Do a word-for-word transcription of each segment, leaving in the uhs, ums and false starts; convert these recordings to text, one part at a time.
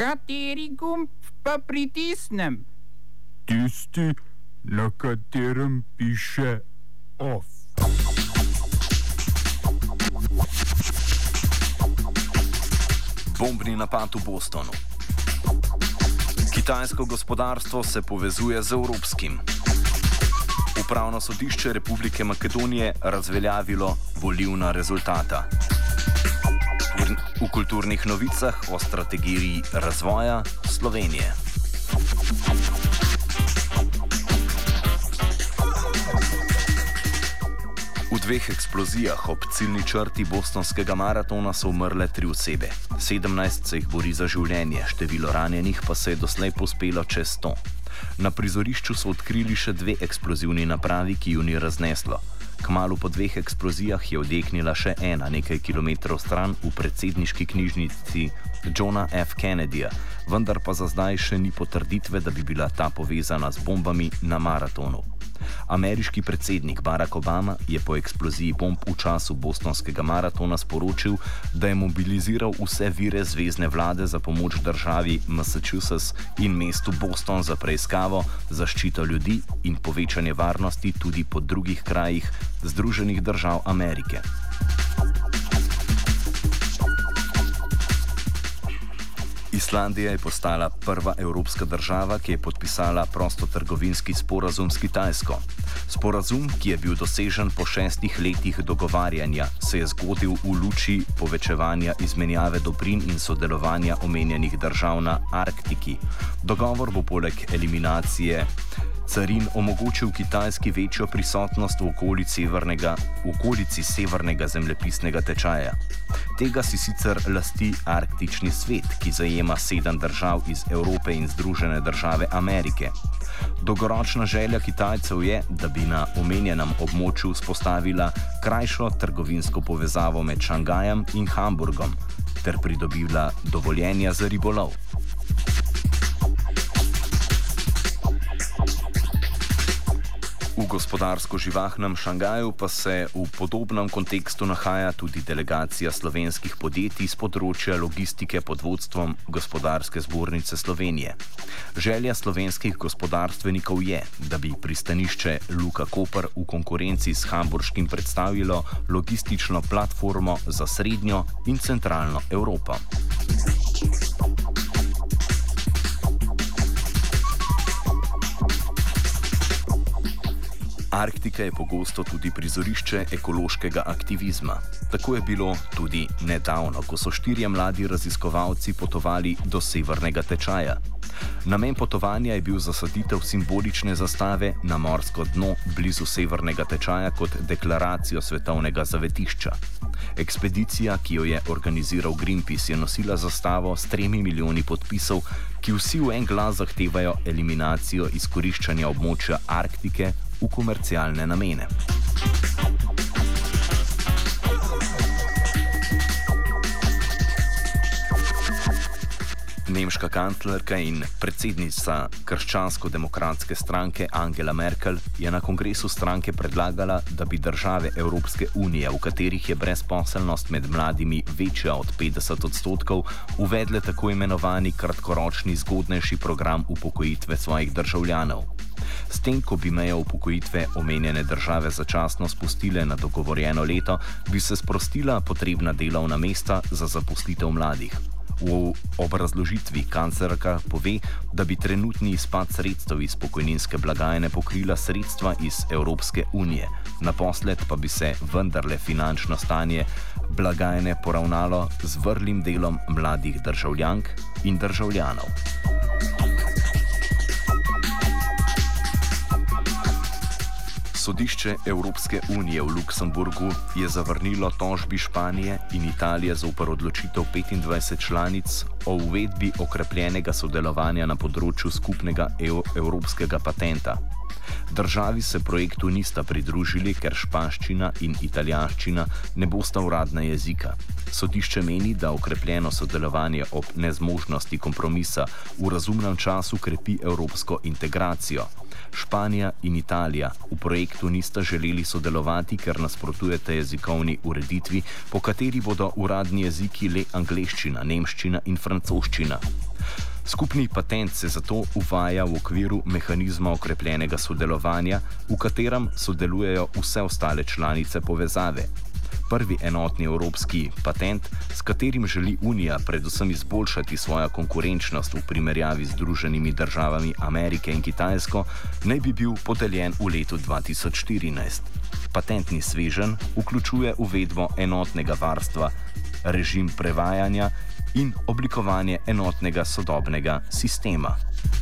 Kateri gumb pa pritisnem? Tisti, na katerem piše OF. Bombni napad v Bostonu. Kitajsko gospodarstvo se povezuje z evropskim. Upravno sodišče Republike Makedonije razveljavilo volilna rezultata. V kulturnih novicah o strategiji razvoja Slovenije. V dveh eksplozijah ob ciljni črti bostonskega maratona so umrle tri osebe. sedemnajst se jih bori za življenje, število ranjenih pa se je doslej pospelo čez sto. Na prizorišču so odkrili še dve eksplozivni napravi, ki ju ni razneslo. Kmalu po dveh eksplozijah je odjeknila še ena nekaj kilometrov stran v predsedniški knjižnici Johna F. Kennedyja, vendar pa za zdaj še ni potrditve, da bi bila ta povezana z bombami na maratonu. Ameriški predsednik Barack Obama je po eksploziji bomb v času bostonskega maratona sporočil, da je mobiliziral vse vire zvezne vlade za pomoč državi Massachusetts in mestu Boston za preiskavo, zaščito ljudi in povečanje varnosti tudi po drugih krajih Združenih držav Amerike. Islandija je postala prva evropska država, ki je podpisala prostotrgovinski sporazum s Kitajsko. Sporazum, ki je bil dosežen po šestih letih dogovarjanja, se je zgodil v luči povečevanja izmenjave dobrin in sodelovanja omenjenih držav na Arktiki. Dogovor bo poleg eliminacije carin omogočil Kitajski večjo prisotnost v okolici severnega, v okolici severnega zemljepisnega tečaja. Tega si sicer lasti Arktični svet, ki zajema sedem držav iz Evrope in Združene države Amerike. Dolgoročna želja Kitajcev je, da bi na omenjenem območju vzpostavila krajšo trgovinsko povezavo med Šangajem in Hamburgom ter pridobila dovoljenja za ribolov. V gospodarsko živahnem Šangaju pa se v podobnem kontekstu nahaja tudi delegacija slovenskih podjetij z področja logistike pod vodstvom Gospodarske zbornice Slovenije. Želja slovenskih gospodarstvenikov je, da bi pristanišče Luka Koper v konkurenci s hamburškim predstavilo logistično platformo za srednjo in centralno Evropo. Arktika je pogosto tudi prizorišče ekološkega aktivizma. Tako je bilo tudi nedavno, ko so štirje mladi raziskovalci potovali do severnega tečaja. Namen potovanja je bil zasaditev simbolične zastave na morsko dno blizu severnega tečaja kot deklaracijo svetovnega zavetišča. Ekspedicija, ki jo je organiziral Greenpeace, je nosila zastavo s tremi milijoni podpisov, ki vsi v en glas zahtevajo eliminacijo izkoriščanja območja Arktike v komercialne namene. Nemška kanclerka in predsednica krščansko-demokratske stranke Angela Merkel je na kongresu stranke predlagala, da bi države Evropske unije, v katerih je brezposelnost med mladimi večja od petdeset odstotkov, uvedle tako imenovani kratkoročni zgodnejši program upokojitve svojih državljanov. S tem, ko bi mejo upokojitve omenjene države začasno spustile na dogovorjeno leto, bi se sprostila potrebna delovna mesta za zaposlitev mladih. V obrazložitvi kanclerka pove, da bi trenutni izpad sredstev iz pokojninske blagajne pokrila sredstva iz Evropske unije, naposled pa bi se vendarle finančno stanje blagajne poravnalo z vrlim delom mladih državljank in državljanov. Sodišče Evropske unije v Luksemburgu je zavrnilo tožbi Španije in Italije zoper odločitev petindvajset članic o uvedbi okrepljenega sodelovanja na področju skupnega evropskega patenta. Državi se projektu nista pridružili, ker španščina in italijanščina ne bosta uradna jezika. Sodišče meni, da okrepljeno sodelovanje ob nezmožnosti kompromisa v razumnem času krepi evropsko integracijo. Španija in Italija v projektu nista želeli sodelovati, ker nasprotujete jezikovni ureditvi, po kateri bodo uradni jeziki le angleščina, nemščina in francoščina. Skupni patent se zato uvaja v okviru mehanizma okrepljenega sodelovanja, v katerem sodelujejo vse ostale članice povezave. Prvi enotni evropski patent, s katerim želi Unija predvsem izboljšati svojo konkurenčnost v primerjavi z Združenimi državami Amerike in Kitajsko, naj bi bil podeljen v letu dva tisoč štirinajst. Patentni sveženj vključuje uvedbo enotnega varstva, režim prevajanja in oblikovanje enotnega sodobnega sistema.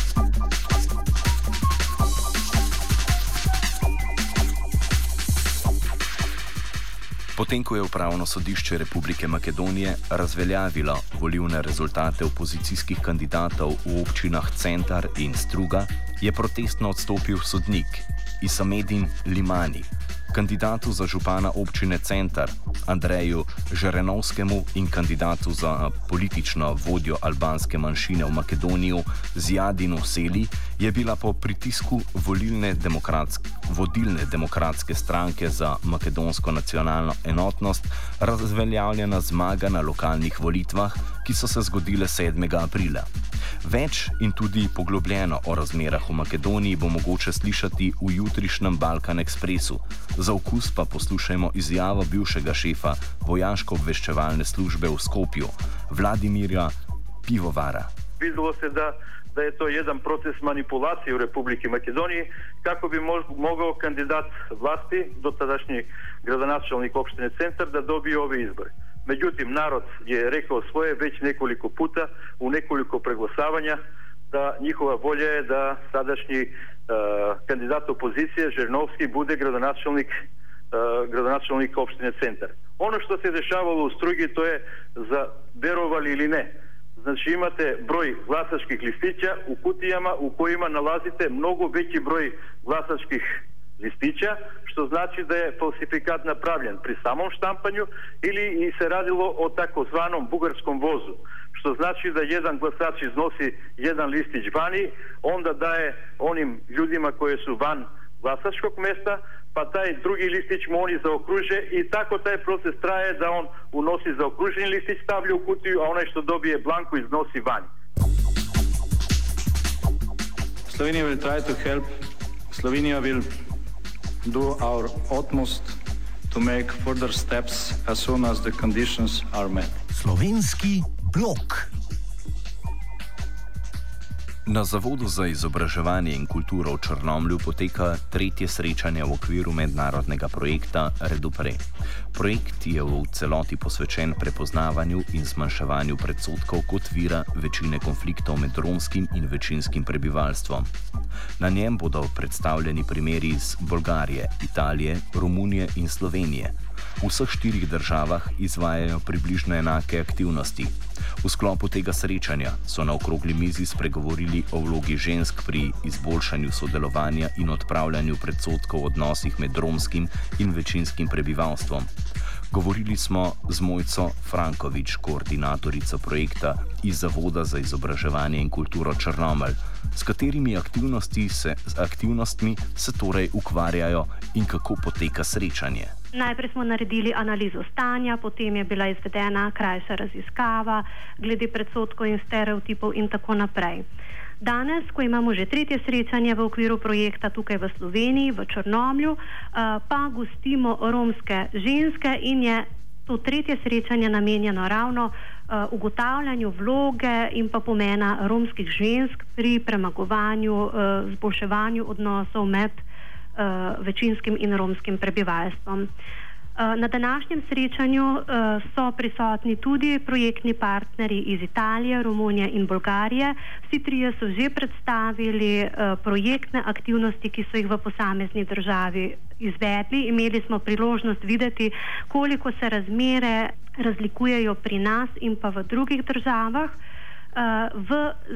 Potem, ko je Upravno sodišče Republike Makedonije razveljavilo volilne rezultate opozicijskih kandidatov v občinah Centar in Struga, je protestno odstopil sodnik Isamedin Limani. Kandidatu za župana občine Centar Andreju Žerenovskemu in kandidatu za politično vodjo albanske manjšine v Makedoniji Zijadinu Seli je bila po pritisku volilne demokratske, vodilne demokratske stranke za makedonsko nacionalno enotnost razveljavljena zmaga na lokalnih volitvah, ki so se zgodile sedmega aprila. Več in tudi poglobljeno o razmerah v Makedoniji bo mogoče slišati v jutrišnjem Balkan Ekspresu. Za okus pa poslušajmo izjavo bivšega šefa vojaško-obveščevalne službe v Skopju, Vladimirja Pivovara. Videlo se, da, da je to jedan proces manipulacije u Republiki Makedoniji kako bi mogao kandidat vlasti, dotadašnji gradonačelnik opštine Centar, da dobije ove izbore. Međutim, narod je rekao svoje već nekoliko puta u nekoliko preglasavanja da njihova volja je da sadašnji uh, kandidat opozicije Žernovski bude gradonačelnik, uh, gradonačelnik opštine Centar. Ono što se dešavalo u Strugi, to je za verovali ili ne. Znači imate broj glasačkih listića u kutijama u kojima nalazite mnogo veći broj glasačkih listića, što znači da je falsifikat napravljen pri samom štampanju ili se radilo o takozvanom bugarskom vozu, što znači da jedan glasač iznosi jedan listić vani, onda daje onim ljudima koji su van glasačkog mjesta, pa taj drugi listić mu oni zaokruže i tako taj proces traje da on unosi zaokruženi listić, stavlja u kutiju, a onaj što dobije blanko iznosi vani. Slovenia will try to help. Slovenia will do our utmost to make further steps as soon as the conditions are met. Slovenski blok. Na Zavodu za izobraževanje in kulturo v Črnomlju poteka tretje srečanje v okviru mednarodnega projekta Redupre. Projekt je v celoti posvečen prepoznavanju in zmanjševanju predsodkov kot vira večine konfliktov med romskim in večinskim prebivalstvom. Na njem bodo predstavljeni primeri iz Bolgarije, Italije, Romunije in Slovenije. V vseh štirih državah izvajajo približno enake aktivnosti. V sklopu tega srečanja so na okrogli mizi spregovorili o vlogi žensk pri izboljšanju sodelovanja in odpravljanju predsodkov v odnosih med romskim in večinskim prebivalstvom. Govorili smo z Mojco Frankovič, koordinatorico projekta iz Zavoda za izobraževanje in kulturo Črnomelj, s katerimi aktivnosti se, aktivnostmi se torej ukvarjajo in kako poteka srečanje. Najprej smo naredili analizo stanja, potem je bila izvedena krajša raziskava glede predsodkov in stereotipov in tako naprej. Danes, ko imamo že tretje srečanje v okviru projekta tukaj v Sloveniji, v Črnomlju, pa gostimo romske ženske in je to tretje srečanje namenjeno ravno ugotavljanju vloge in pa pomena romskih žensk pri premagovanju, zboljševanju odnosov med večinskim in romskim prebivalstvom. Na današnjem srečanju so prisotni tudi projektni partnerji iz Italije, Romunije in Bolgarije. Vsi trije so že predstavili projektne aktivnosti, ki so jih v posamezni državi izvedli. Imeli smo priložnost videti, koliko se razmere razlikujejo pri nas in pa v drugih državah. V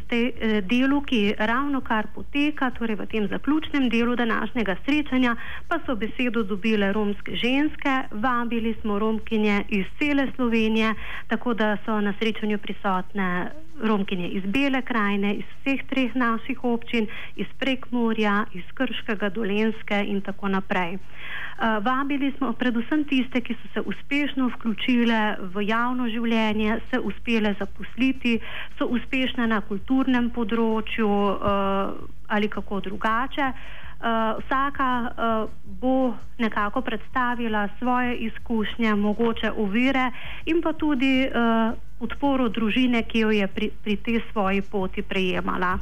delu, ki ravno kar poteka, torej v tem zaključnem delu današnjega srečanja, pa so besedo dobile romske ženske. Vabili smo Romkinje iz cele Slovenije, tako da so na srečanju prisotne Romkinje iz Bele krajine, iz vseh treh naših občin, iz Prekmurja, iz Krškega, Dolenjske in tako naprej. Uh, vabili smo predvsem tiste, ki so se uspešno vključile v javno življenje, se uspele zaposliti, so uspešne na kulturnem področju uh, ali kako drugače. Uh, vsaka uh, bo nekako predstavila svoje izkušnje, mogoče ovire in pa tudi uh, podporo družine, ki jo je pri, pri tej svoji poti prejemala.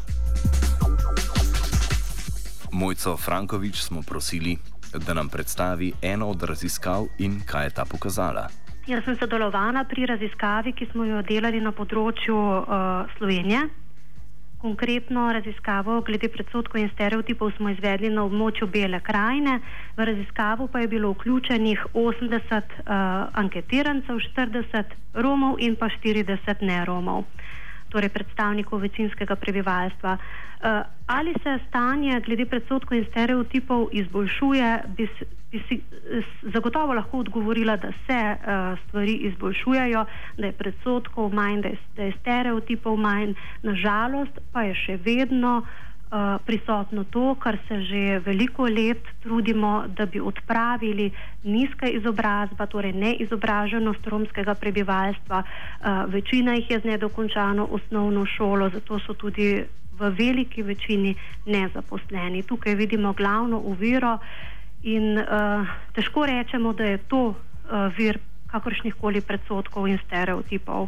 Mojco Frankovič smo prosili, da nam predstavi eno od raziskav in kaj je ta pokazala. Jaz sem sodelovala pri raziskavi, ki smo jo delali na področju uh, Slovenije. Konkretno raziskavo glede predsodkov in stereotipov smo izvedli na območju Bele krajine. V raziskavo pa je bilo vključenih osemdeset uh, anketirancev, štirideset Romov in pa štirideset neromov, torej predstavnikov večinskega prebivalstva. Uh, ali se stanje glede predsodkov in stereotipov izboljšuje, bi, bi si zagotovo lahko odgovorila, da se uh, stvari izboljšujejo, da je predsodkov manj, da je, da je stereotipov manj. Nažalost pa je še vedno uh, prisotno to, kar se že veliko let trudimo, da bi odpravili nizka izobrazba, torej neizobraženost romskega prebivalstva. Uh, večina jih je z nedokončano osnovno šolo, zato so tudi v veliki večini nezaposleni. Tukaj vidimo glavno oviro in uh, težko rečemo, da je to uh, vir kakršnih koli predsodkov in stereotipov.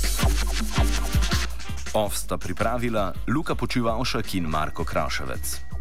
Off sta pripravila Luka Počivalšek in Marko Kraševec.